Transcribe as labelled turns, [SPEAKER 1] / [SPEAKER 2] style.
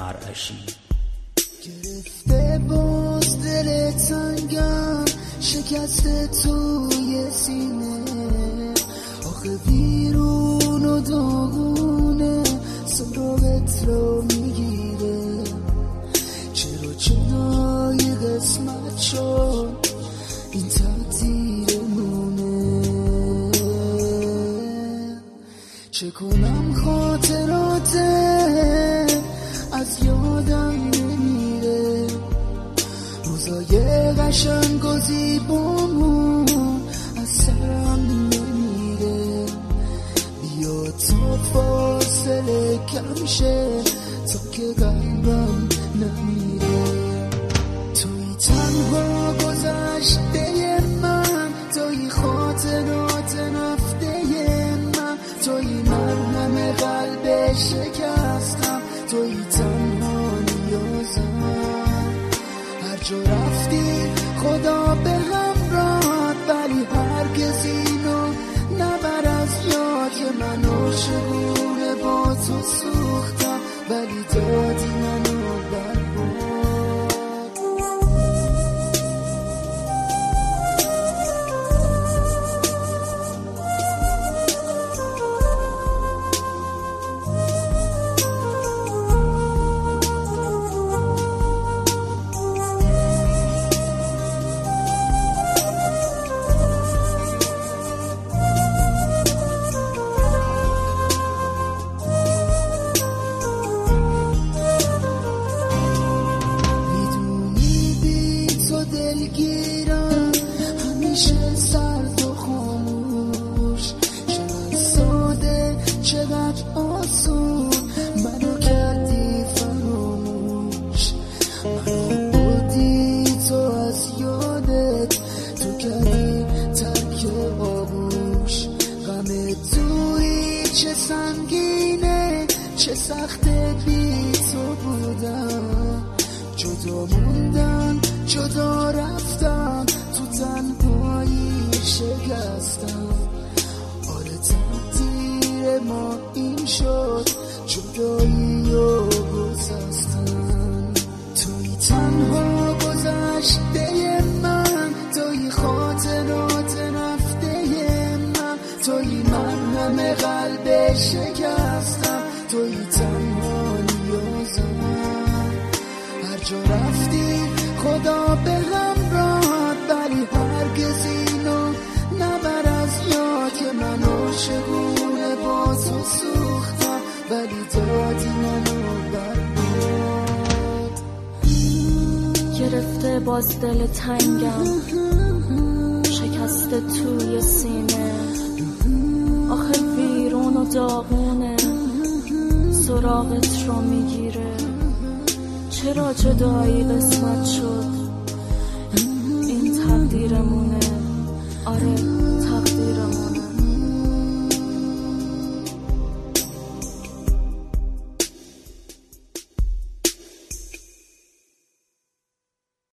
[SPEAKER 1] مرعشی.
[SPEAKER 2] گرفته باز دل تنگم شکسته توی سینه، آخه بیرون و داغونه سراغت رو میگیره. چرا جدای قسمت شد این تقدیرمونه؟ چه کنم خاطراته از یادم نمیره، روزای قشنگ و زیبامون از سرم نمیره. بیا تا فاصله کم شه تا که قلبم نمیره. توی تنها گذشته من، توی خاطرات رفته من، توی مرهم قلب شکستم، توی تنها نیازم. هر جا رفتی خدا به همراهت، ولی هرگز اینو نبر از یاد که من عاشقونه با تو سوختم، ولی دادی منو برباد. دلگیرم همیشه سرد و خاموش، چقدر ساده چقدر آسون منو کردی فراموش. منو بودی تو از یادت، تو کردی ترک آغوش. غم توی چه سنگینه چه سخته بی تو بودم، جدا موندم جدا رفتم تو تنهایی شکستم. آره تقدیر ما این شد جدایی و گذشتن. توی تنها گذشته من، توی خاطرات رفته من، توی مرهم قلب شکستم، توی تنها نیازم. هر جا رفتی خدا به همراهت، ولی هرگز اینو نبر از یاد که من عاشقونه با تو سوختم، ولی دادی منو برباد.
[SPEAKER 3] گرفته باز دل تنگم شکسته توی سینه، آخه بیرون و داغونه سراغت رو میگیره. چرا جدایی قسمت شد این تقدیرمونه؟ آره